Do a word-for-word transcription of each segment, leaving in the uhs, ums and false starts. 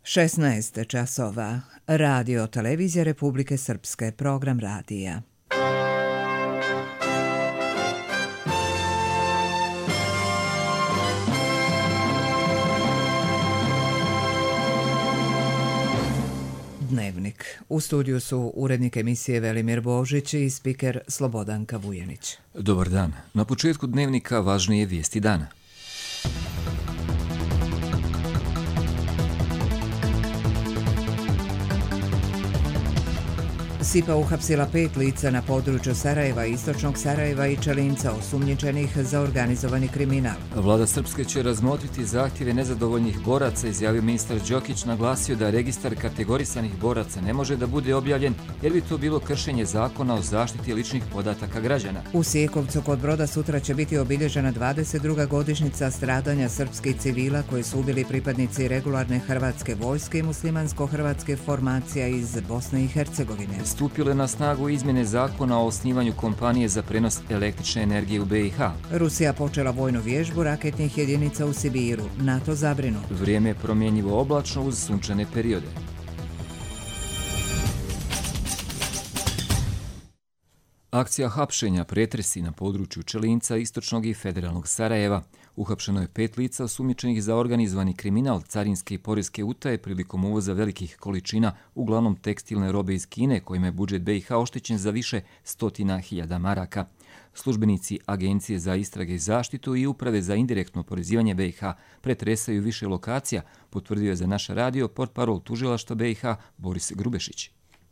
šesnaest časova. Radio Televizija Republike Srpske, program radija. Dnevnik. U studiju su urednik emisije Velimir Božić i spiker Slobodanka Vujanić. Dobar dan. Na početku dnevnika važnije vijesti dana. S I P A uhapsila pet lica na području Sarajeva, istočnog Sarajeva i Čelinca osumnjičenih za organizovani kriminal. Vlada Srpske će razmotriti zahtjeve nezadovoljnih boraca, izjavio ministar Đokić, naglasio da registar kategorisanih boraca ne može da bude objavljen jer bi to bilo kršenje zakona o zaštiti ličnih podataka građana. U Sjekovcu kod Broda sutra će biti obilježena dvadeset druga godišnjica stradanja srpskih civila koji su ubili pripadnici regularne hrvatske vojske i muslimansko-hrvatske formacija iz Bosne i Hercegovine. Stupile na snagu izmjene zakona o osnivanju kompanije za prenos električne energije u B i H. Rusija počela vojnu vježbu raketnih jedinica u Sibiru. NATO zabrinut. Vrijeme je promjenjivo oblačno uz sunčane periode. Akcija hapšenja, pretresi na području Čelinca, istočnog i federalnog Sarajeva. Uhapšeno je pet lica osumnjičenih za organizovani kriminal, carinske i poreske utaje prilikom uvoza velikih količina, uglavnom tekstilne robe iz Kine, kojima je budžet B i H oštećen za više stotina hiljada maraka. Službenici Agencije za istrage i zaštitu i Uprave za indirektno oporezivanje B i H pretresaju više lokacija, potvrdio je za naš radio portparol tužilaštva B i H Boris Grubešić.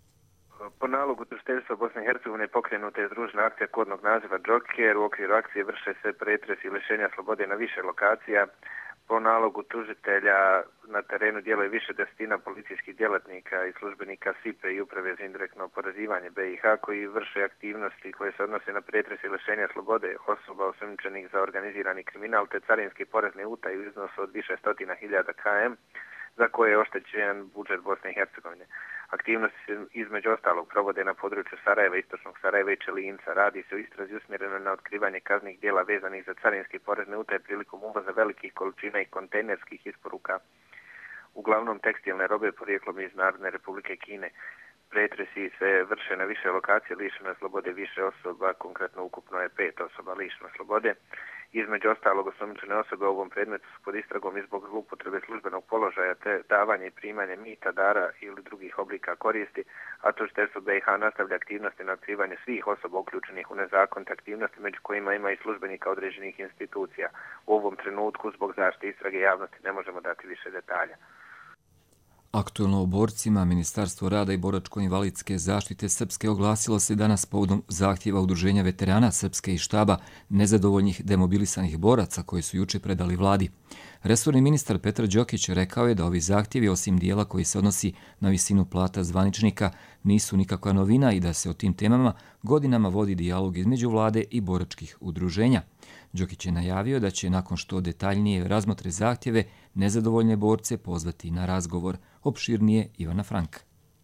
Po nalogu tužiteljstva Bosne i Hercegovine pokrenuta je združena akcija kodnog naziva Joker. U okviru akcije vrše se pretresi i lišenja slobode na više lokacija. Po nalogu tužitelja na terenu djeluje više desetina policijskih djelatnika i službenika S I P A i Uprave za indirektno oporezivanje B i H koji vrše aktivnosti koje se odnose na pretresi i lišenja slobode osoba osumnjičenih za organizirani kriminal te carinske i porezne utaje u iznosu od više stotina hiljada km za koje je oštećen budžet Bosne i Hercegovine. Aktivnosti se između ostalog provode na području Sarajeva, istočnog Sarajeva i Čelinca. Radi se o istrazi usmjereno na otkrivanje kaznenih djela vezanih za carinske i porezne utaje prilikom uvoza velikih količina i kontejnerskih isporuka, uglavnom tekstilne robe porijeklom iz Narodne Republike Kine. Pretresi se vrše na više lokacije, lišeno slobode više osoba, konkretno ukupno je pet osoba lišeno slobode. Između ostalog osumnjičene osobe u ovom predmetu su pod istragom i zbog zloupotrebe službenog položaja te davanja i primanja mita, dara ili drugih oblika koristi, a tužiteljstvo B i H nastavlja aktivnosti na otkrivanje svih osoba uključenih u nezakonite aktivnosti, među kojima ima i službenika određenih institucija. U ovom trenutku zbog zaštite istrage javnosti ne možemo dati više detalja. Aktuelno o borcima, Ministarstvo rada i boračko-invalidske zaštite Srpske oglasilo se danas povodom zahtjeva Udruženja veterana Srpske i štaba nezadovoljnih demobilisanih boraca koji su juče predali vladi. Resorni ministar Petar Đokić rekao je da ovi zahtjevi, osim dijela koji se odnosi na visinu plata zvaničnika, nisu nikakva novina i da se o tim temama godinama vodi dijalog između vlade i boračkih udruženja. Đokić je najavio da će nakon što detaljnije razmotre zahtjeve nezadovoljne borce pozvati na razgovor. Opširnije Ivana Franka.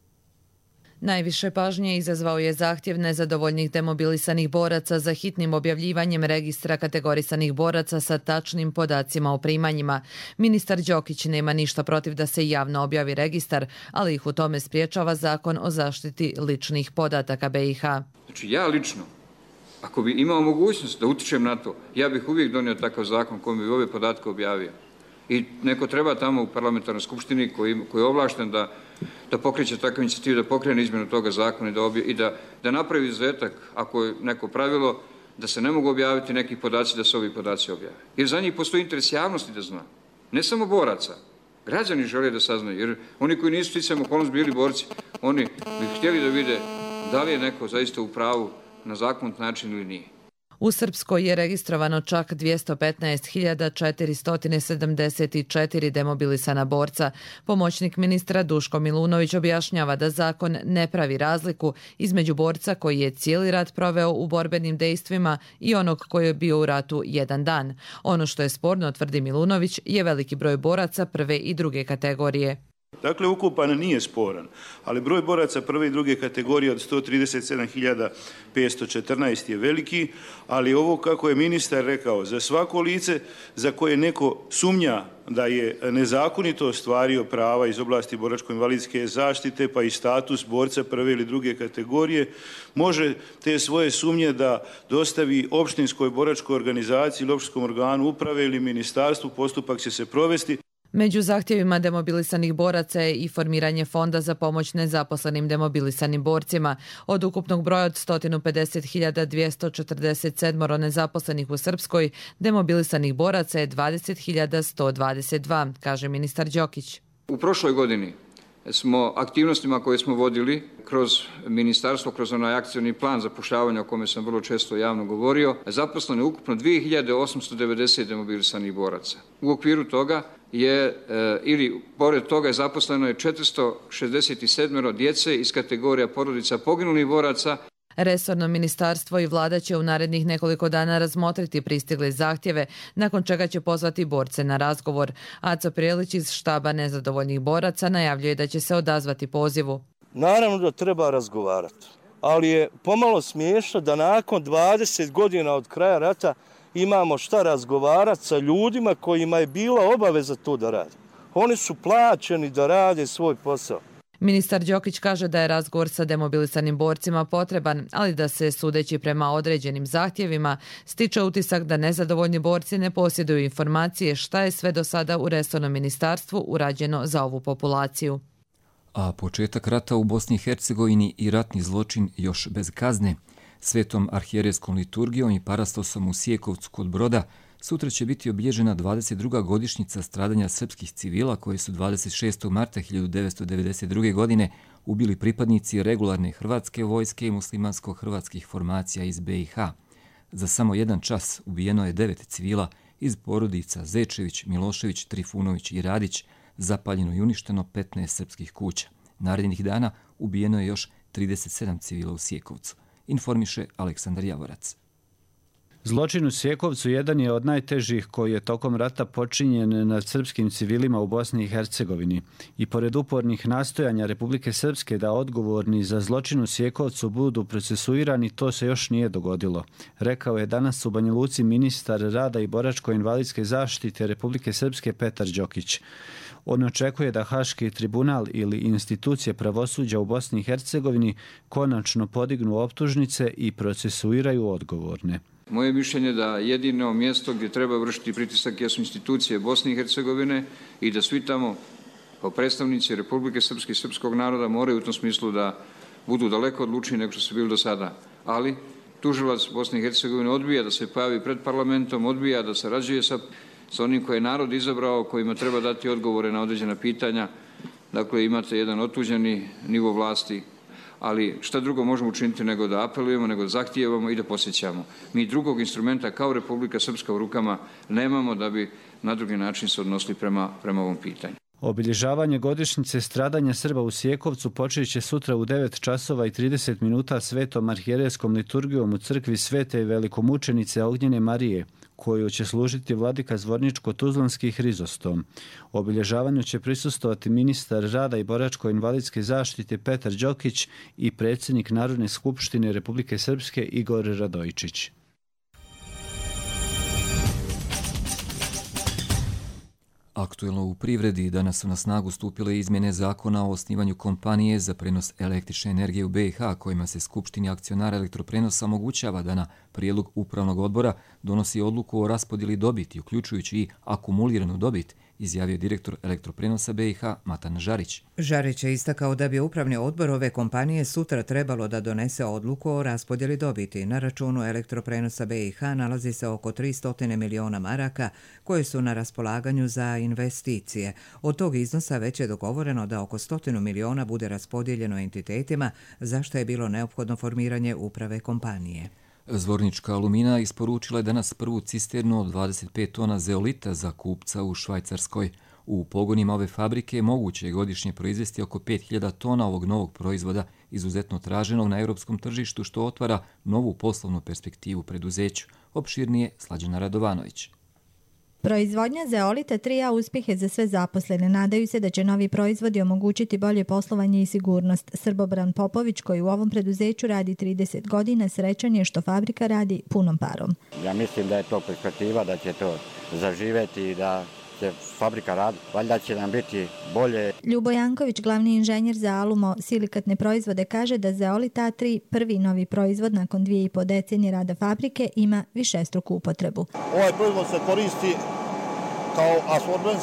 Najviše pažnje izazvao je zahtjev nezadovoljnih demobilisanih boraca za hitnim objavljivanjem registra kategorisanih boraca sa tačnim podacima o primanjima. Ministar Đokić nema ništa protiv da se javno objavi registar, ali ih u tome spriječava zakon o zaštiti ličnih podataka B i H. Znači ja lično, ako bi imao mogućnost da utičem na to, ja bih uvijek donio takav zakon kojim bi ove podatke objavio. I neko treba tamo u parlamentarnoj skupštini koji, koji je ovlašten da, da pokreće takvu inicijativu, da pokrene izmjenu toga zakona i da, obje, i da, da napravi izuzetak, ako je neko pravilo, da se ne mogu objaviti neki podaci, da se ovi podaci objave. Jer za njih postoji interes javnosti da zna. Ne samo boraca. Građani žele da saznaju, jer oni koji nisu sticajem okolnosti bili borci, oni bi htjeli da vide da li je neko zaista u pravu na zakonit način ili nije. U Srpskoj je registrovano čak dvjesto petnaest hiljada četiristo sedamdeset četiri demobilisana borca. Pomoćnik ministra Duško Milunović objašnjava da zakon ne pravi razliku između borca koji je cijeli rat proveo u borbenim dejstvima i onog koji je bio u ratu jedan dan. Ono što je sporno, tvrdi Milunović, je veliki broj boraca prve i druge kategorije. Dakle, ukupan nije sporan, ali broj boraca prve i druge kategorije od sto trideset sedam hiljada petsto četrnaest je veliki, ali ovo, kako je ministar rekao, za svako lice za koje neko sumnja da je nezakonito ostvario prava iz oblasti boračko-invalidske zaštite, pa i status borca prve ili druge kategorije, može te svoje sumnje da dostavi opštinskoj boračkoj organizaciji ili opštinskom organu uprave ili ministarstvu, postupak će se provesti. Među zahtjevima demobilisanih boraca je i formiranje fonda za pomoć nezaposlenim demobilisanim borcima. Od ukupnog broja od sto pedeset hiljada dvjesto četrdeset sedam nezaposlenih u Srpskoj, demobilisanih boraca je dvadeset hiljada sto dvadeset dva, kaže ministar Đokić. U prošloj godini smo aktivnostima koje smo vodili kroz ministarstvo, kroz onaj akcioni plan zapošljavanja o kome sam vrlo često javno govorio, zaposleno je ukupno dvije hiljade osamsto devedeset demobilisanih boraca. U okviru toga je, ili pored toga je zaposleno je četiristo šezdeset sedam djece iz kategorija porodica poginulih boraca. Resorno ministarstvo i vlada će u narednih nekoliko dana razmotriti pristigle zahtjeve, nakon čega će pozvati borce na razgovor. Aco Prijelić iz štaba nezadovoljnih boraca najavljuje da će se odazvati pozivu. Naravno da treba razgovarati, ali je pomalo smiješno da nakon dvadeset godina od kraja rata imamo šta razgovarati sa ljudima kojima je bila obaveza to da rade. Oni su plaćeni da rade svoj posao. Ministar Đokić kaže da je razgovor sa demobilisanim borcima potreban, ali da se, sudeći prema određenim zahtjevima, stiče utisak da nezadovoljni borci ne posjeduju informacije šta je sve do sada u resornom ministarstvu urađeno za ovu populaciju. A početak rata u Bosni i Hercegovini i ratni zločin još bez kazne. Svetom arhijerejskom liturgijom i parastosom u Sijekovcu kod Broda sutra će biti obilježena dvadeset druga godišnjica stradanja srpskih civila koje su dvadeset šestog marta hiljadu devetsto devedeset druge. godine ubili pripadnici regularne hrvatske vojske i muslimansko-hrvatskih formacija iz B i H. Za samo jedan čas ubijeno je devet civila iz porodica Zečević, Milošević, Trifunović i Radić, zapaljeno i uništeno petnaest srpskih kuća. Narednih dana ubijeno je još trideset sedam civila u Sijekovcu, informiše Aleksandar Javorac. Zločin u Sijekovcu jedan je od najtežih koji je tokom rata počinjen nad srpskim civilima u Bosni i Hercegovini. I pored upornih nastojanja Republike Srpske da odgovorni za zločin u Sijekovcu budu procesuirani, to se još nije dogodilo. Rekao je danas u Banja Luci ministar rada i boračko-invalidske zaštite Republike Srpske Petar Đokić. On očekuje da Haški tribunal ili institucije pravosuđa u Bosni i Hercegovini konačno podignu optužnice i procesuiraju odgovorne. Moje mišljenje je da jedino mjesto gdje treba vršiti pritisak jesu institucije Bosne i Hercegovine i da svi tamo kao predstavnici Republike Srpske i srpskog naroda moraju u tom smislu da budu daleko odlučniji nego što su bili do sada. Ali tužilac Bosne i Hercegovine odbija da se pojavi pred parlamentom, odbija da sarađuje sa, sa onim koje je narod izabrao, kojima treba dati odgovore na određena pitanja. Dakle, imate jedan otuđeni nivo vlasti. Ali šta drugo možemo učiniti nego da apelujemo, nego da zahtijevamo i da posjećamo. Mi drugog instrumenta kao Republika Srpska u rukama nemamo da bi na drugi način se odnosili prema, prema ovom pitanju. Obilježavanje godišnjice stradanja Srba u Sijekovcu počet će sutra u devet časova i trideset minuta svetom arhijerejskom liturgijom u crkvi Svete velikomučenice Ognjene Marije, koju će služiti vladika Zvorničko-Tuzlanski Hrizostom. Obilježavanju će prisustovati ministar rada i boračko-invalidske zaštite Petar Đokić i predsjednik Narodne skupštine Republike Srpske Igor Radojčić. Aktuelno u privredi danas su na snagu stupile izmjene zakona o osnivanju kompanije za prenos električne energije u B i H, kojima se Skupštini akcionara elektroprenosa omogućava da na prijedlog upravnog odbora donosi odluku o raspodjeli dobiti, uključujući i akumuliranu dobit, izjavio direktor elektroprenosa B i H Matan Žarić. Žarić je istakao da bi upravni odbor ove kompanije sutra trebalo da donese odluku o raspodjeli dobiti. Na računu elektroprenosa B i H nalazi se oko tristo miliona maraka koje su na raspolaganju za investicije. Od tog iznosa već je dogovoreno da oko stotinu miliona bude raspodijeljeno entitetima, za što je bilo neophodno formiranje uprave kompanije. Zvornička alumina isporučila je danas prvu cisternu od dvadeset pet tona zeolita za kupca u Švajcarskoj. U pogonima ove fabrike moguće je godišnje proizvesti oko pet hiljada tona ovog novog proizvoda, izuzetno traženog na europskom tržištu, što otvara novu poslovnu perspektivu preduzeću. Opširnije Slađana Radovanović. Proizvodnja zeolita tri A uspjeh je za sve zaposlene. Nadaju se da će novi proizvodi omogućiti bolje poslovanje i sigurnost. Srbobran Popović, koji u ovom preduzeću radi trideset godina, srećan je što fabrika radi punom parom. Ja mislim da je to perspektiva, da će to zaživeti i da će fabrika raditi. Valjda će nam biti bolje. Ljubo Janković, glavni inženjer za alumo silikatne proizvode, kaže da zeolit A tri, prvi novi proizvod nakon dvije i po decenije rada fabrike, ima višestruku upotrebu. Ovaj proizvod se koristi kao absorbens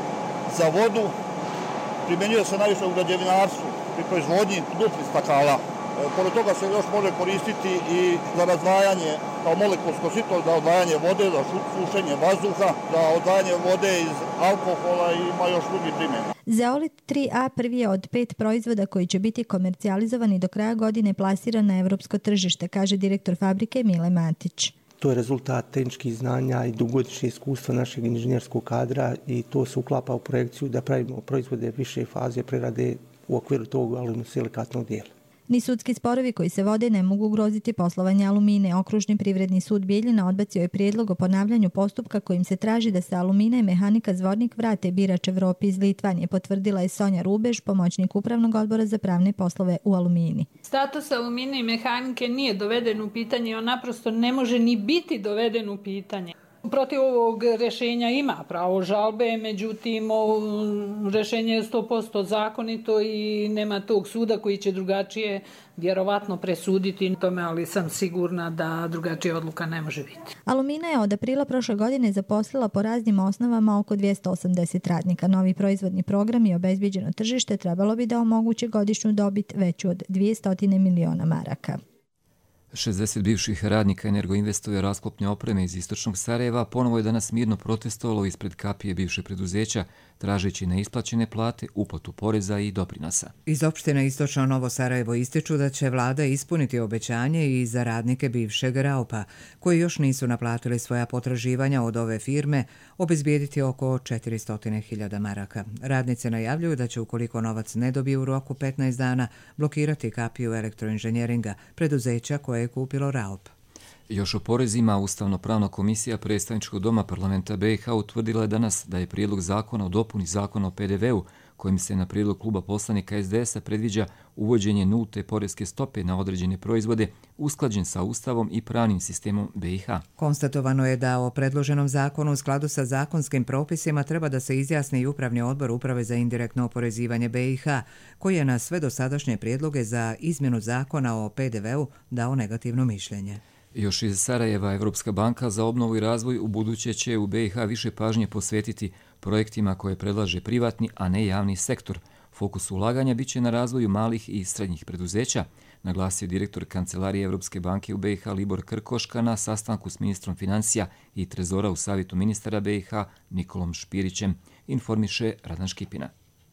za vodu, primjenjuje se najviše u građevinarstvu pri proizvodnji duplih stakala. Pored toga se još može koristiti i za razdvajanje kao molekulsko sito, za odvajanje vode, za sušenje vazduha, za odvajanje vode iz alkohola i ima još drugi primjena. Zeolit tri A prvi je od pet proizvoda koji će biti komercijalizovani do kraja godine plasiran na evropsko tržište, kaže direktor fabrike Mile Matić. To je rezultat tehničkih znanja i dugogodišnjeg iskustva našeg inženjerskog kadra i to se uklapa u projekciju da pravimo proizvode više faze prerade u okviru tog aluminosilikatnog dijela. Ni sudski sporovi koji se vode ne mogu ugroziti poslovanje Alumine. Okružni privredni sud Bijeljina odbacio je prijedlog o ponavljanju postupka kojim se traži da se Alumina i mehanika Zvornik vrate birač Evropi iz Litvanije, potvrdila je Sonja Rubež, pomoćnik upravnog odbora za pravne poslove u Alumini. Status Alumine i mehanike nije doveden u pitanje, on naprosto ne može ni biti doveden u pitanje. Protiv ovog rješenja ima pravo žalbe, međutim rješenje je sto posto zakonito i nema tog suda koji će drugačije vjerovatno presuditi tome, ali sam sigurna da drugačija odluka ne može biti. Alumina je od aprila prošle godine zaposlila po raznim osnovama oko dvjesto osamdeset radnika. Novi proizvodni program i obezbijeđeno tržište trebalo bi da omogući godišnju dobit veću od dvjesto miliona maraka. šezdeset bivših radnika Energoinvestove rasklopne opreme iz istočnog Sarajeva ponovo je danas mirno protestovalo ispred kapije bivše preduzeća, tražeći neisplaćene plate, uplatu poreza i doprinosa. Iz opštine Istočno Novo Sarajevo ističu da će vlada ispuniti obećanje i za radnike bivšeg Raupa, koji još nisu naplatili svoja potraživanja od ove firme, obezbijediti oko četiristo hiljada maraka. Radnice najavljuju da će, ukoliko novac ne dobiju u roku petnaest dana, blokirati kapiju elektroinženjeringa, preduzeća koje je kupilo Raup. Još o porezima, Ustavno-pravna komisija Predstavničkog doma parlamenta B i H utvrdila je danas da je prijedlog zakona o dopuni zakona o P D V-u, kojim se na prijedlog kluba poslanika S D S-a predviđa uvođenje nulte poreske stope na određene proizvode, usklađen sa Ustavom i pravnim sistemom B i H. Konstatovano je da o predloženom zakonu u skladu sa zakonskim propisima treba da se izjasni i Upravni odbor Uprave za indirektno oporezivanje B i H, koji je na sve dosadašnje prijedloge za izmjenu zakona o P D V-u dao negativno mišljenje. Još iz Sarajeva, Evropska banka za obnovu i razvoj u buduće će u B i H više pažnje posvetiti projektima koje predlaže privatni, a ne javni sektor. Fokus ulaganja biće na razvoju malih i srednjih preduzeća, naglasio direktor Kancelarije Evropske banke u B i H Libor Krkoška na sastanku s ministrom financija i trezora u savjetu ministara B i H Nikolom Špirićem, informiše Radan Škipina.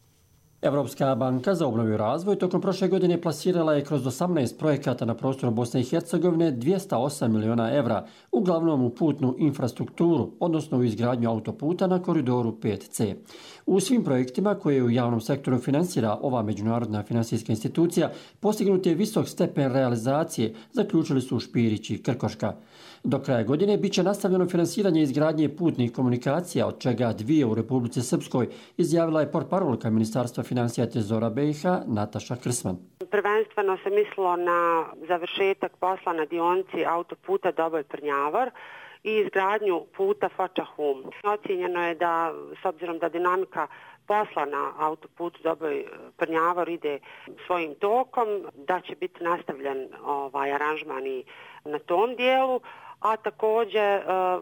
Evropska banka za obnovu i razvoj tokom prošle godine plasirala je kroz osamnaest projekata na prostoru Bosne i Hercegovine dvjesto osam miliona evra, uglavnom u putnu infrastrukturu, odnosno u izgradnju autoputa na koridoru pet C. U svim projektima koje u javnom sektoru finansira ova međunarodna finansijska institucija postignut je visok stepen realizacije, zaključili su Špirić i Krkoška. Do kraja godine biće nastavljeno finansiranje izgradnje putnih komunikacija, od čega dvije u Republici Srpskoj, izjavila je portparolka Ministarstva financija trezora B i H Nataša Krsman. Prvenstveno se mislilo na završetak posla na dionici autoputa Doboj-Prnjavar i izgradnju puta Foča-Hum. Ocijenjeno je da, s obzirom da dinamika posla na autoputu Doboj-Prnjavar ide svojim tokom, da će biti nastavljen ovaj aranžman i na tom dijelu, a također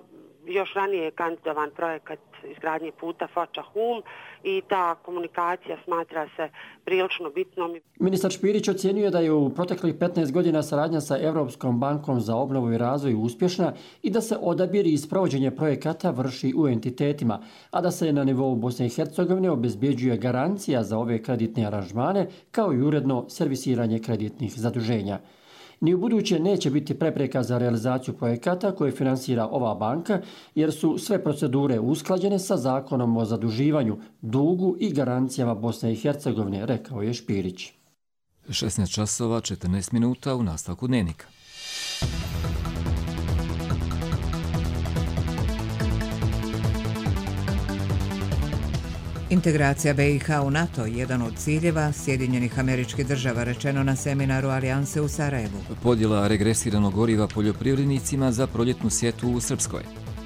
još ranije je kandidovan projekat izgradnje puta Foča-Hum i ta komunikacija smatra se prilično bitnom. Ministar Špirić ocjenjuje da je u proteklih petnaest godina saradnja sa Evropskom bankom za obnovu i razvoj uspješna i da se odabir i sprovođenje projekata vrši u entitetima, a da se na nivou Bosne i Hercegovine obezbjeđuje garancija za ove kreditne aranžmane kao i uredno servisiranje kreditnih zaduženja. Ni u buduće neće biti prepreka za realizaciju projekata koje finansira ova banka, jer su sve procedure usklađene sa zakonom o zaduživanju, dugu i garancijama Bosne i Hercegovine, rekao je Špirić. šesnaest časova četrnaest minuta u nastavku dnevnika. Integracija B i H u NATO je jedan od ciljeva Sjedinjenih Američkih Država, rečeno na seminaru Alijanse u Sarajevu. Podjela regresiranog goriva poljoprivrednicima za proljetnu sjetvu u Srpskoj.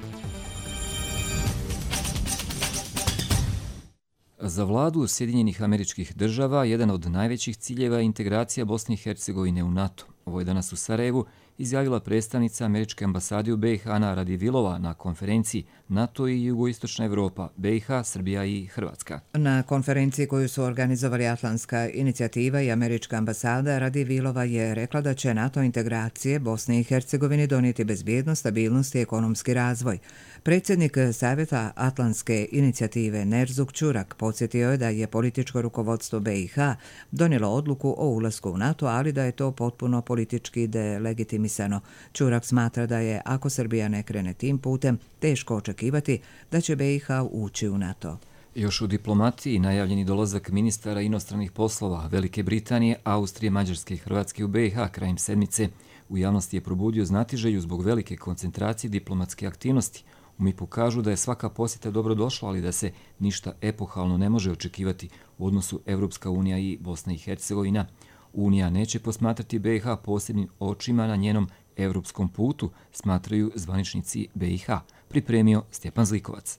Za vladu Sjedinjenih Američkih Država jedan od najvećih ciljeva je integracija Bosne i Hercegovine u NATO. Ovo je danas u Sarajevu izjavila predstavnica Američke ambasade u B i H Ana Radivilova na konferenciji NATO i Jugoistočna Evropa, B i H, Srbija i Hrvatska. Na konferenciji koju su organizovali Atlantska inicijativa i Američka ambasada, Radivilova je rekla da će NATO integracije Bosne i Hercegovine donijeti bezbjednost, stabilnost i ekonomski razvoj. Predsjednik Savjeta Atlantske inicijative Nerzuk Čurak podsjetio je da je političko rukovodstvo B i H donijelo odluku o ulasku u NATO, ali da je to potpuno politički delegitimisano. Čurak smatra da je, ako Srbija ne krene tim putem, teško očekivati da će B i H ući u NATO. Još u diplomatiji najavljeni dolazak ministara inostranih poslova Velike Britanije, Austrije, Mađarske i Hrvatske u B i H krajem sedmice u javnosti je probudio znatiželju zbog velike koncentracije diplomatske aktivnosti. U M I P-u kažu da je svaka posjeta dobrodošla, ali da se ništa epohalno ne može očekivati u odnosu Evropska unija i Bosna i Hercegovina. Unija neće posmatrati B i H posebnim očima na njenom evropskom putu, smatraju zvaničnici B i H. Pripremio Stjepan Zlikovac.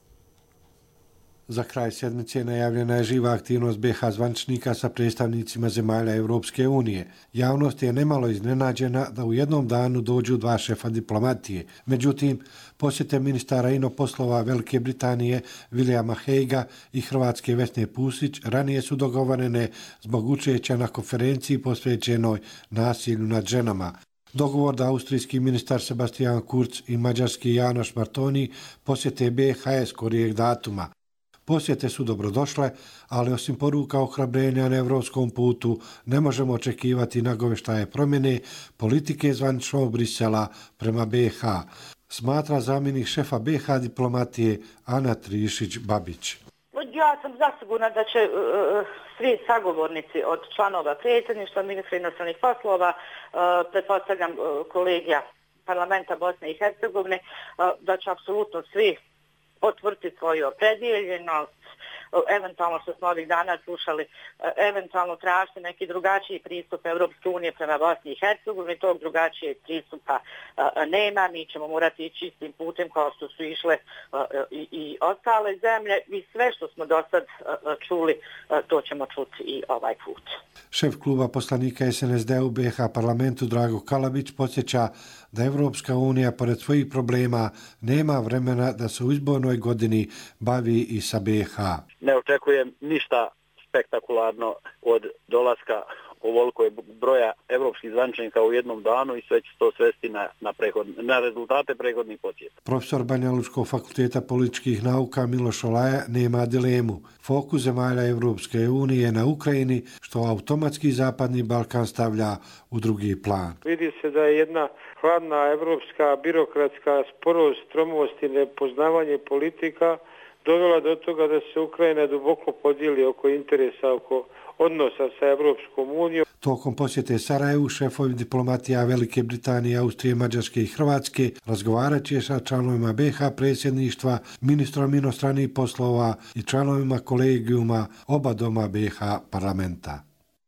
Za kraj sedmice najavljena je živa aktivnost B i H zvaničnika sa predstavnicima zemalja Evropske unije. Javnost je nemalo iznenađena da u jednom danu dođu dva šefa diplomatije. Međutim, posjete ministara inoposlova Velike Britanije Williama Haguea i Hrvatske Vesne Pusić ranije su dogovorene zbog učešća na konferenciji posvećenoj nasilju nad ženama. Dogovor da austrijski ministar Sebastian Kurz i mađarski Janoš Martoni posjete B i H je skorijeg datuma. Posjete su dobrodošle, ali osim poruka ohrabrenja na evropskom putu ne možemo očekivati nagoveštaje promjene politike zvaničnog Brisela prema B i H, smatra zamjenik šefa B i H diplomatije Ana Trišić-Babić. Ja sam zasigurna da će uh, svi sagovornici od članova predsjedništva, ministra inostranih poslova, uh, pretpostavljam uh, kolegija parlamenta Bosne i Hercegovine, uh, da će apsolutno svi potvrditi svoju opredjeljenost, eventualno što smo ovih dana slušali, eventualno tražiti neki drugačiji pristup Evropske unije prema Bosni i Hercegovini. Tog drugačijeg pristupa nema, mi ćemo morati ići istim putem kao što su išle i, i ostale zemlje i sve što smo do sad čuli, to ćemo čuti i ovaj put. Šef kluba poslanika S N S D u B i H parlamentu Drago Kalabić podsjeća da Evropska unija pored svojih problema nema vremena da se u izbornoj godini bavi i sa B i H. Ne očekujem ništa spektakularno od dolaska ovoliko broja evropskih zvaničnika u jednom danu i sve će to svesti na, na, prehod, na rezultate prethodnih posjeta. Profesor Banjalučkog fakulteta političkih nauka Miloš Olaja nema dilemu. Fokus zemalja Evropske unije na Ukrajini, što automatski Zapadni Balkan stavlja u drugi plan. Vidi se da je jedna hladna evropska birokratska sporost, tromost i nepoznavanje politika dovela do toga da se Ukrajina duboko podijeli oko interesa, oko odnosa sa Evropskom unijom. Tokom posjete Sarajevu šefovi diplomatija Velike Britanije, Austrije, Mađarske i Hrvatske razgovarat će sa članovima B i H predsjedništva, ministrom inostranih poslova i članovima kolegijuma oba doma B i H parlamenta.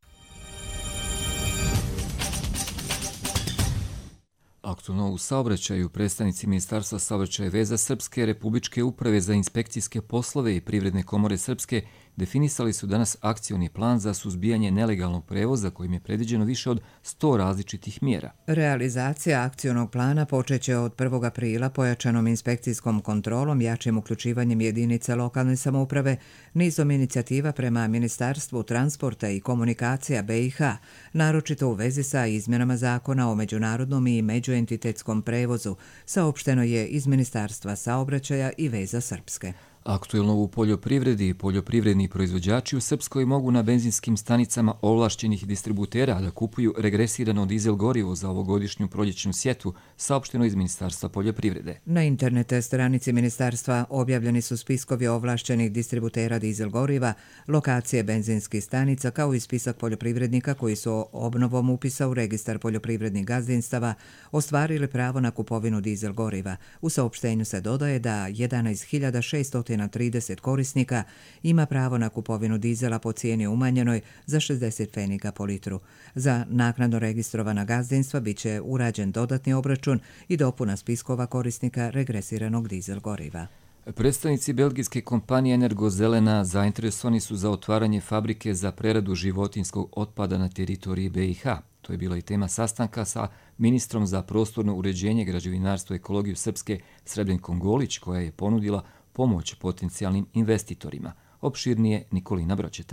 Aktualno u saobraćaju predstavnici Ministarstva saobraćaja i veza Srpske Republičke uprave za inspekcijske poslove i Privredne komore Srpske definisali su danas akcioni plan za suzbijanje nelegalnog prevoza kojim je predviđeno više od sto različitih mjera. Realizacija akcionog plana počeće od prvog aprila pojačanom inspekcijskom kontrolom, jačim uključivanjem jedinica lokalne samouprave, nizom inicijativa prema Ministarstvu transporta i komunikacija B i H, naročito u vezi sa izmjenama zakona o međunarodnom i međuentitetskom prevozu, saopšteno je iz Ministarstva saobraćaja i veza Srpske. Aktuelno u poljoprivredi, poljoprivredni proizvođači u Srpskoj mogu na benzinskim stanicama ovlašćenih distributera da kupuju regresirano dizel gorivo za ovogodišnju proljećnu sjetvu, saopšteno iz Ministarstva poljoprivrede. Na internet stranici Ministarstva objavljeni su spiskovi ovlašćenih distributera dizel goriva, lokacije benzinskih stanica kao i spisak poljoprivrednika koji su obnovom upisa u registar poljoprivrednih gazdinstava ostvarili pravo na kupovinu dizel goriva. U saopštenju se dodaje da jedanaest hiljada šesto trideset korisnika ima pravo na kupovinu dizela po cijeni umanjenoj za šezdeset pfeniga po litru. Za naknadno registrovana gazdinstva bit će urađen dodatni obračun i dopuna spiskova korisnika regresiranog dizel goriva. Predstavnici belgijske kompanije Energozelena zainteresovani su za otvaranje fabrike za preradu životinjskog otpada na teritoriji B i H. To je bila i tema sastanka sa ministrom za prostorno uređenje, građevinarstvo i ekologiju Srpske Srebrenikom Golić, koja je ponudila pomoć potencijalnim investitorima. Opširnije Nikolina Bročeta.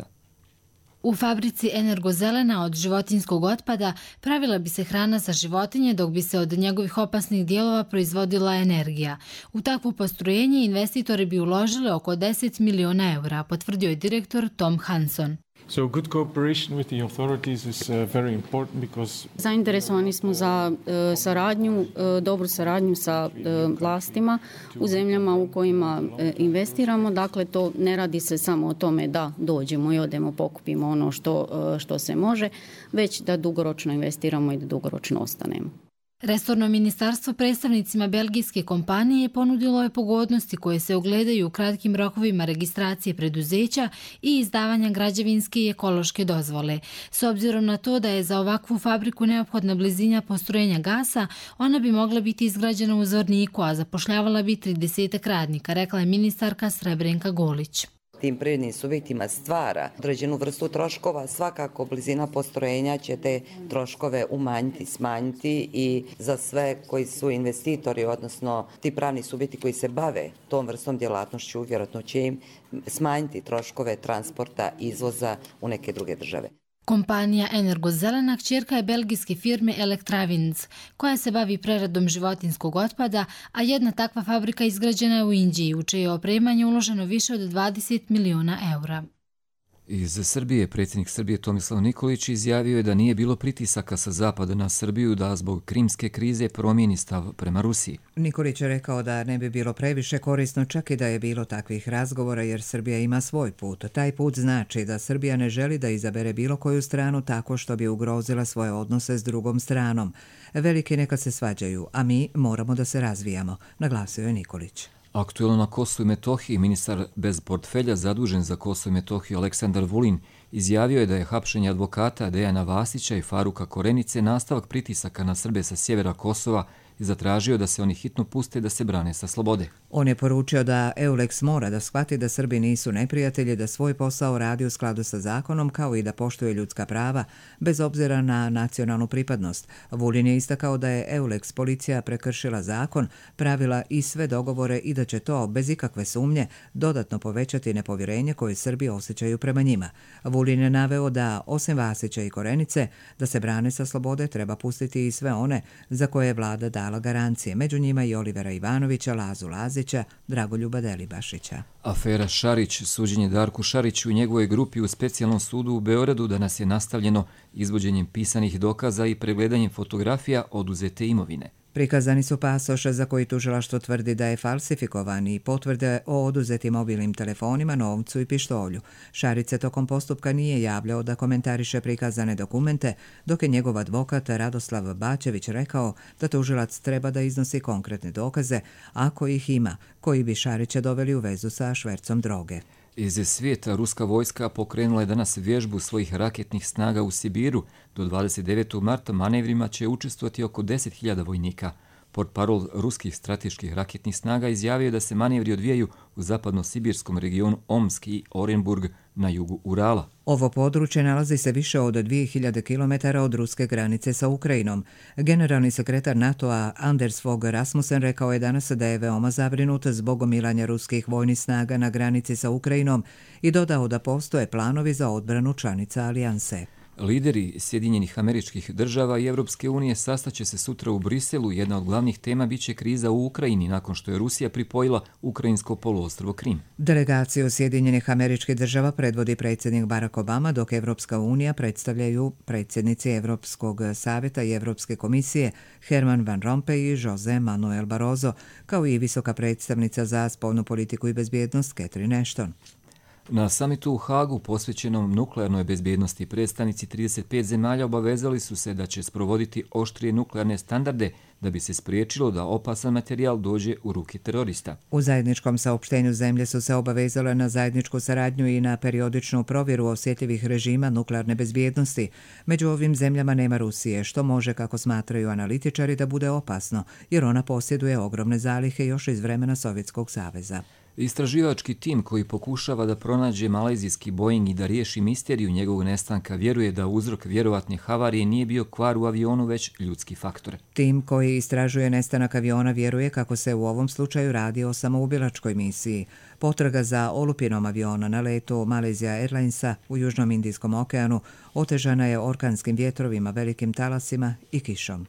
U fabrici Energozelena od životinjskog otpada pravila bi se hrana za životinje, dok bi se od njegovih opasnih dijelova proizvodila energija. U takvo postrojenje investitori bi uložili oko deset miliona eura, potvrdio je direktor Tom Hanson. So good cooperation with the authorities is uh, very important because zainteresovani smo za uh, saradnju, uh, dobru saradnju sa uh, vlastima u zemljama u kojima uh, investiramo. Dakle, to ne radi se samo o tome da dođemo i odemo, pokupimo ono što, uh, što se može, već da dugoročno investiramo i da dugoročno ostanemo. Resorno ministarstvo predstavnicima belgijske kompanije ponudilo je pogodnosti koje se ogledaju u kratkim rokovima registracije preduzeća i izdavanja građevinske i ekološke dozvole. S obzirom na to da je za ovakvu fabriku neophodna blizina postrojenja gasa, ona bi mogla biti izgrađena u Zvorniku, a zapošljavala bi trideset radnika, rekla je ministarka Srebrenka Golić. Tim privrednim subjektima stvara određenu vrstu troškova, svakako blizina postrojenja će te troškove umanjiti, smanjiti i za sve koji su investitori, odnosno ti pravni subjekti koji se bave tom vrstom djelatnošću, vjerojatno će im smanjiti troškove transporta, izvoza u neke druge države. Kompanija Energozelena kćerka je belgijske firme Elektravins, koja se bavi preradom životinjskog otpada, a jedna takva fabrika izgrađena je u Indiji, u čije opremanje uloženo više od dvadeset miliona eura. Iz Srbije predsjednik Srbije Tomislav Nikolić izjavio je da nije bilo pritisaka sa zapada na Srbiju da zbog krimske krize promijeni stav prema Rusiji. Nikolić je rekao da ne bi bilo previše korisno čak i da je bilo takvih razgovora jer Srbija ima svoj put. Taj put znači da Srbija ne želi da izabere bilo koju stranu tako što bi ugrozila svoje odnose s drugom stranom. Veliki neka se svađaju, a mi moramo da se razvijamo, naglasio je Nikolić. Aktuelno na Kosovu i Metohiji ministar bez portfelja zadužen za Kosovo i Metohiju Aleksandar Vulin izjavio je da je hapšenje advokata Dejana Vasića i Faruka Korenice nastavak pritisaka na Srbe sa sjevera Kosova i zatražio da se oni hitno puste da se brane sa slobode. On je poručio da Eulex mora da shvati da Srbi nisu neprijatelji, da svoj posao radi u skladu sa zakonom kao i da poštuje ljudska prava bez obzira na nacionalnu pripadnost. Vulin je istakao da je Eulex policija prekršila zakon, pravila i sve dogovore i da će to, bez ikakve sumnje, dodatno povećati nepovjerenje koje Srbi osjećaju prema njima. Vulin je naveo da, osim Vasića i Korenice, da se brane sa slobode treba pustiti i sve one za koje je vlada dala garancije, među njima i Olivera Ivanovića, Lazu Lazića, Dragoljuba Delibašića. Afera Šarić, suđenje Darku Šariću i njegovoj grupi u specijalnom sudu u Beogradu danas je nastavljeno izvođenjem pisanih dokaza i pregledanjem fotografija oduzete imovine. Prikazani su pasoše za koji tužilaštvo tvrdi da je falsifikovan i potvrde o oduzetim mobilnim telefonima, novcu i pištolju. Šarić se tokom postupka nije javljao da komentariše prikazane dokumente, dok je njegov advokat Radoslav Bačević rekao da tužilac treba da iznosi konkretne dokaze, ako ih ima, koji bi Šarića doveli u vezu sa švercom droge. Iz svijeta ruska vojska pokrenula je danas vježbu svojih raketnih snaga u Sibiru. Do dvadeset devetog marta manevrima će učestvovati oko deset hiljada vojnika. Portparol ruskih strateških raketnih snaga izjavio da se manevri odvijaju u zapadno-sibirskom regionu Omsk i Orenburg na jugu Urala. Ovo područje nalazi se više od dvije hiljade kilometara od ruske granice sa Ukrajinom. Generalni sekretar NATO-a Anders Fogh Rasmussen rekao je danas da je veoma zabrinut zbog gomilanja ruskih vojnih snaga na granici sa Ukrajinom i dodao da postoje planovi za odbranu članica alijanse. Lideri Sjedinjenih Američkih Država i Evropske unije sastaće se sutra u Briselu. Jedna od glavnih tema biće kriza u Ukrajini nakon što je Rusija pripojila ukrajinsko poluostrvo Krim. Delegaciju Sjedinjenih Američkih Država predvodi predsjednik Barack Obama, dok Evropska unija predstavljaju predsjednici Evropskog savjeta i Evropske komisije Herman Van Rompuy i Jose Manuel Barroso, kao i visoka predstavnica za spoljnu politiku i bezbjednost Catherine Ashton. Na samitu u Hagu posvećenom nuklearnoj bezbjednosti predstavnici trideset pet zemalja obavezali su se da će sprovoditi oštrije nuklearne standarde da bi se spriječilo da opasan materijal dođe u ruke terorista. U zajedničkom saopštenju zemlje su se obavezale na zajedničku saradnju i na periodičnu provjeru osjetljivih režima nuklearne bezbjednosti. Među ovim zemljama nema Rusije, što može, kako smatraju analitičari, da bude opasno, jer ona posjeduje ogromne zalihe još iz vremena Sovjetskog saveza. Istraživački tim koji pokušava da pronađe malezijski Boeing i da riješi misteriju njegovog nestanka vjeruje da uzrok vjerovatne havarije nije bio kvar u avionu, već ljudski faktor. Tim koji istražuje nestanak aviona vjeruje kako se u ovom slučaju radi o samoubilačkoj misiji. Potraga za olupinom aviona na letu Malaysia Airlinesa u Južnom Indijskom okeanu otežana je orkanskim vjetrovima, velikim talasima i kišom.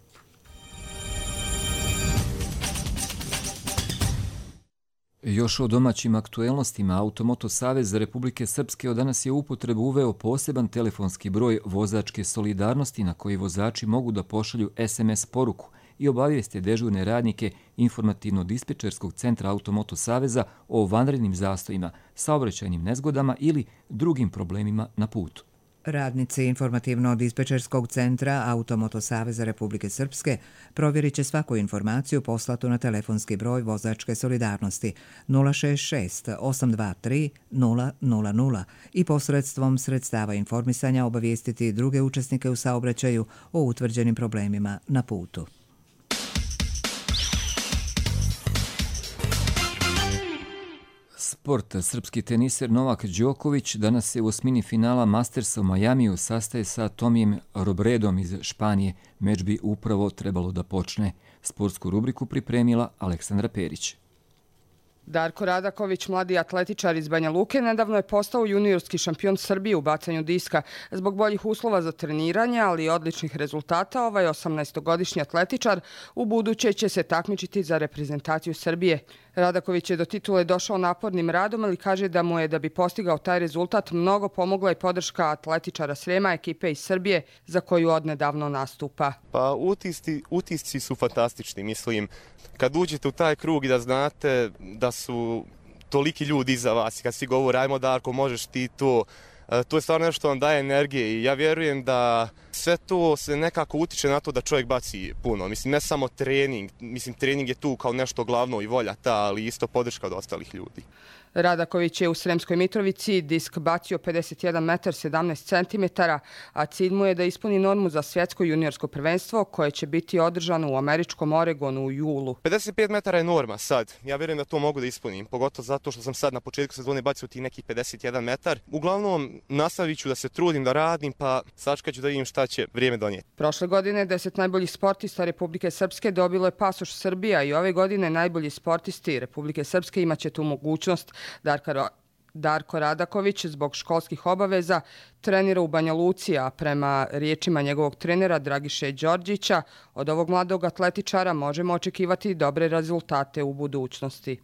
Još o domaćim aktuelnostima, Automoto Savez Republike Srpske od danas je u upotrebu uveo poseban telefonski broj vozačke solidarnosti na koji vozači mogu da pošalju es em es poruku i obavijeste dežurne radnike informativno-dispečerskog centra Automoto Saveza o vanrednim zastojima, saobraćajnim nezgodama ili drugim problemima na putu. Radnici informativno-dispečerskog centra Automoto Saveza Republike Srpske provjerit će svaku informaciju poslatu na telefonski broj vozačke solidarnosti nula šest šest osam dva tri nula nula nula i posredstvom sredstava informisanja obavijestiti druge učesnike u saobraćaju o utvrđenim problemima na putu. Sport. Srpski teniser Novak Đoković danas se u osmini finala Mastersa u Majamiju sastaje sa Tomijem Robredom iz Španije. Meč bi upravo trebalo da počne. Sportsku rubriku pripremila Aleksandra Perić. Darko Radaković, mladi atletičar iz Banja Luke, nedavno je postao juniorski šampion Srbije u bacanju diska. Zbog boljih uslova za treniranje, ali i odličnih rezultata, ovaj osamnaestogodišnji atletičar u buduće će se takmičiti za reprezentaciju Srbije. Radaković je do titule došao napornim radom, ali kaže da mu je, da bi postigao taj rezultat, mnogo pomogla i podrška atletičara Srema, ekipe iz Srbije, za koju odnedavno nastupa. Pa utisci, utisci su fantastični, mislim. Kad uđete u taj krug i da znate da su toliki ljudi iza vas i kad svi govore ajmo Darko, možeš ti to, to je stvarno nešto što vam daje energije i ja vjerujem da sve to se nekako utiče na to da čovjek baci puno. Mislim, ne samo trening, mislim trening je tu kao nešto glavno i volja ta, ali isto podrška od ostalih ljudi. Radaković je u Sremskoj Mitrovici disk bacio pedeset jedan metar sedamnaest centimetara, a cilj mu je da ispuni normu za svjetsko juniorsko prvenstvo koje će biti održano u američkom Oregonu u julu. pedeset pet metara je norma sad. Ja vjerujem da to mogu da ispunim, pogotovo zato što sam sad na početku sezone bacio ti neki pedeset jedan metar. Uglavnom nastavit ću da se trudim da radim, pa sačkat ću da vidim šta će vrijeme donijeti. Prošle godine deset najboljih sportista Republike Srpske dobilo je pasoš Srbija i ove godine najbolji sportisti Republike Srpske imaće tu mogućnost. Darko, Darko Radaković zbog školskih obaveza trenira u Banja Luci, a prema riječima njegovog trenera Dragiše Đorđića, od ovog mladog atletičara možemo očekivati dobre rezultate u budućnosti.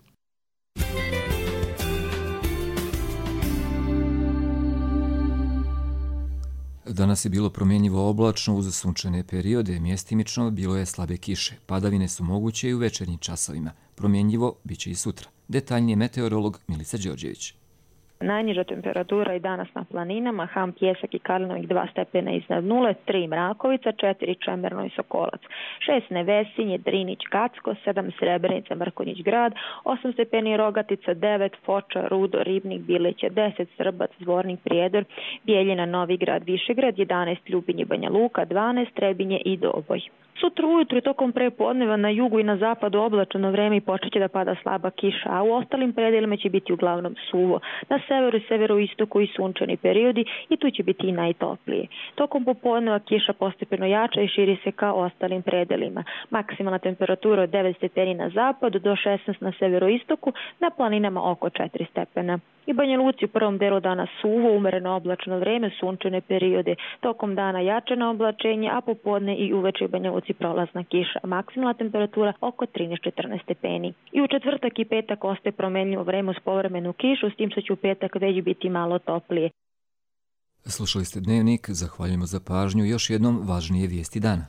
Danas je bilo promjenjivo oblačno uz sunčane periode, mjestimično bilo je slabe kiše. Padavine su moguće i u večernjim časovima. Promjenjivo biće i sutra. Detaljnije meteorolog Milica Đorđević. Najniža temperatura i danas na planinama, Ham, Pjesak i Karlinovik dva stepena iznad nule, tri Mrakovica, četiri Čemerno i Sokolac, šest Nevesinje, Drinić, Kacko, sedam Srebrenica, Mrkonjić grad, osam stepeni Rogatica, devet Foča, Rudo, Ribnik, Bileće, deset Srbac, Zvornik, Prijedor, Bijeljina, Novigrad, Višegrad, jedanaest Ljubinje, Banja Luka, dvanaest Trebinje i Doboj. Sutra ujutru i tokom prepodneva na jugu i na zapadu oblačno vreme i počeće da pada slaba kiša, a u ostalim predelima će biti uglavnom suvo. Na severu i severoistoku i sunčani periodi i tu će biti i najtoplije. Tokom popodneva kiša postepeno jača i širi se ka ostalim predelima. Maksimalna temperatura od devet stepeni na zapadu do šesnaest na severoistoku, na planinama oko četiri stepena. I Banja Luci u prvom delu dana suvo, umereno oblačno vreme, sunčane periode. Tokom dana jačeno oblačenje, a popodne i uveče u Banja Luci prolazna kiša. Maksimalna temperatura oko trinaest do četrnaest stepeni. I u četvrtak i petak ostaje promenljivo vreme uz povremenu kišu, s tim što će u petak već biti malo toplije. Slušali ste Dnevnik, zahvaljujemo za pažnju. Još jednom važnije vijesti dana.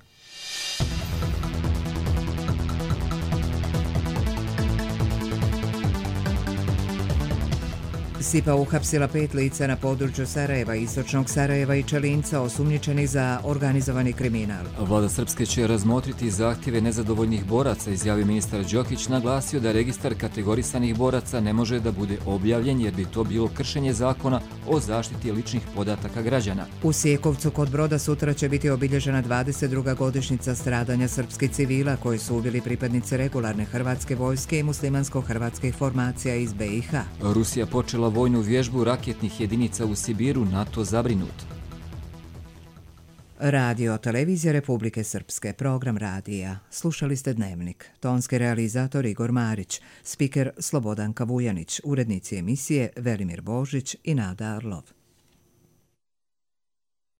SIPA uhapsila pet lica na području Sarajeva, istočnog Sarajeva i Čelinca osumnjičenih za organizovani kriminal. Vlada Srpske će razmotriti zahtjeve nezadovoljnih boraca, izjavio ministar Đokić, naglasio da registar kategorisanih boraca ne može da bude objavljen jer bi to bilo kršenje zakona o zaštiti ličnih podataka građana. U Sjekovcu kod Broda sutra će biti obilježena dvadeset druga godišnjica stradanja srpskih civila koji su ubili pripadnici regularne hrvatske vojske i muslimansko-hrvatskih formacija iz be i ha. Rusija počela vojnu vježbu raketnih jedinica u Sibiru, NATO zabrinut. Radio Televizija Republike Srpske, program radija. Slušali ste Dnevnik. Tonski realizator Igor Marić, spiker Slobodanka Vujanić, urednici emisije Velimir Božić i Nada Arlov.